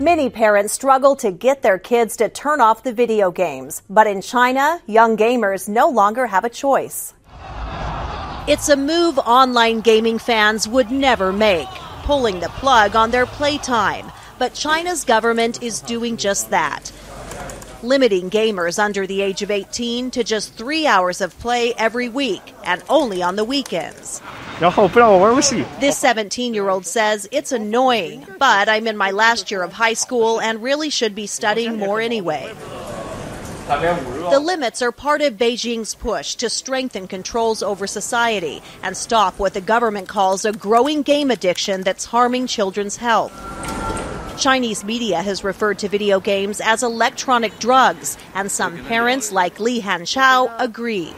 Many parents struggle to get their kids to turn off the video games. But in China, young gamers no longer have a choice. It's a move online gaming fans would never make, pulling the plug on their playtime. But China's government is doing just that, limiting gamers under the age of 18 to just 3 hours of play every week and only on the weekends. This 17-year-old says it's annoying, but I'm in my last year of high school and really should be studying more anyway. The limits are part of Beijing's push to strengthen controls over society and stop what the government calls a growing game addiction that's harming children's health. Chinese media has referred to video games as electronic drugs, and some parents, like Li Hanchao, agree.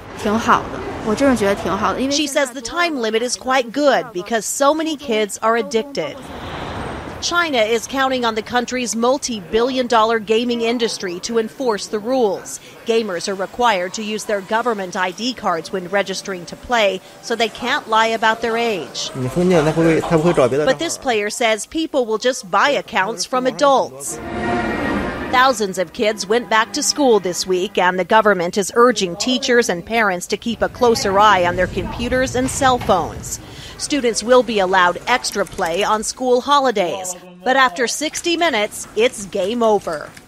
She says the time limit is quite good because so many kids are addicted. China is counting on the country's multi-billion-dollar gaming industry to enforce the rules. Gamers are required to use their government ID cards when registering to play, so they can't lie about their age. But this player says people will just buy accounts from adults. Thousands of kids went back to school this week, and the government is urging teachers and parents to keep a closer eye on their computers and cell phones. Students will be allowed extra play on school holidays, but after 60 minutes, it's game over.